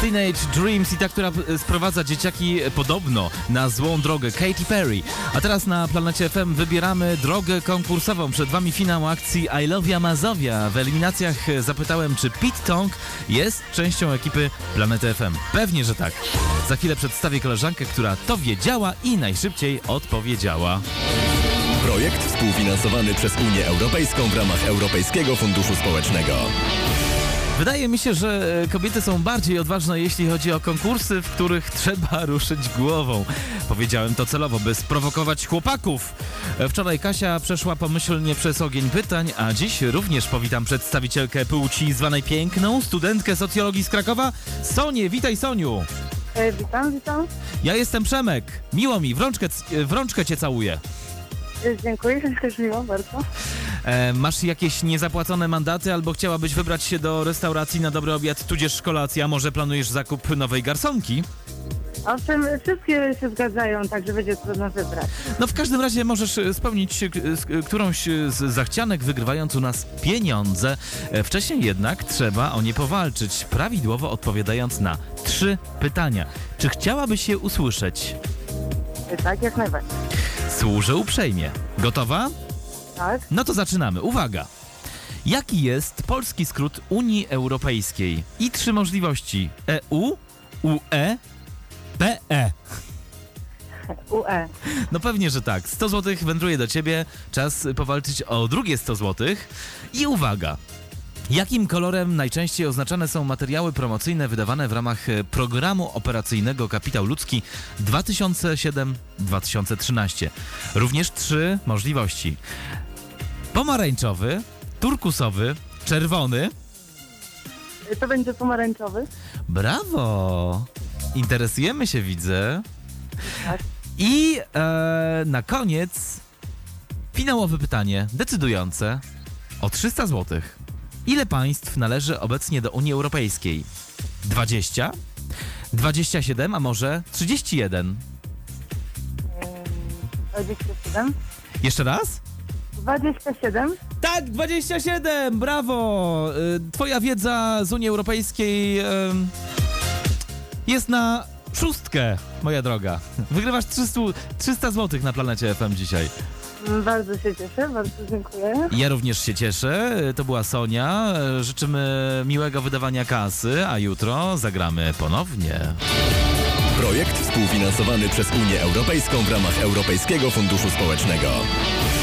Teenage Dreams i ta, która sprowadza dzieciaki podobno na złą drogę, Katy Perry. A teraz na Planecie FM wybieramy drogę konkursową. Przed wami finał akcji I Love Ya Mazowia. W eliminacjach zapytałem, czy Pete Tong jest częścią ekipy Planety FM. Pewnie, że tak. Za chwilę przedstawię koleżankę, która to wiedziała i najszybciej odpowiedziała. Projekt współfinansowany przez Unię Europejską w ramach Europejskiego Funduszu Społecznego. Wydaje mi się, że kobiety są bardziej odważne, jeśli chodzi o konkursy, w których trzeba ruszyć głową. Powiedziałem to celowo, by sprowokować chłopaków. Wczoraj Kasia przeszła pomyślnie przez ogień pytań, a dziś również powitam przedstawicielkę płci zwanej piękną, studentkę socjologii z Krakowa, Sonię. Witaj, Soniu. Witam. Ja jestem Przemek. Miło mi, w rączkę cię całuję. Dziękuję, też miło bardzo. Masz jakieś niezapłacone mandaty albo chciałabyś wybrać się do restauracji na dobry obiad, tudzież kolację, a może planujesz zakup nowej garsonki? Owszem, wszystkie się zgadzają, także będzie trudno wybrać. No w każdym razie możesz spełnić którąś z zachcianek, wygrywając u nas pieniądze. Wcześniej jednak trzeba o nie powalczyć, prawidłowo odpowiadając na 3 pytania. Czy chciałabyś się usłyszeć? Tak, jak najbardziej. Służę uprzejmie. Gotowa? Tak. No to zaczynamy. Uwaga! Jaki jest polski skrót Unii Europejskiej? I 3 możliwości. EU, UE, PE. UE. No pewnie, że tak. 100 zł wędruje do ciebie. Czas powalczyć o drugie 100 zł. I uwaga! Jakim kolorem najczęściej oznaczane są materiały promocyjne wydawane w ramach programu operacyjnego Kapitał Ludzki 2007-2013? Również 3 możliwości. Pomarańczowy, turkusowy, czerwony. To będzie pomarańczowy. Brawo! Interesujemy się, widzę. Tak. I na koniec finałowe pytanie, decydujące o 300 zł. Ile państw należy obecnie do Unii Europejskiej? 20? 27, a może 31? 27. Jeszcze raz? 27. Tak, 27! Brawo! Twoja wiedza z Unii Europejskiej jest na 6, moja droga. Wygrywasz 300 zł na Planecie FM dzisiaj. Bardzo się cieszę, bardzo dziękuję. Ja również się cieszę. To była Sonia. Życzymy miłego wydawania kasy, a jutro zagramy ponownie. Projekt współfinansowany przez Unię Europejską w ramach Europejskiego Funduszu Społecznego.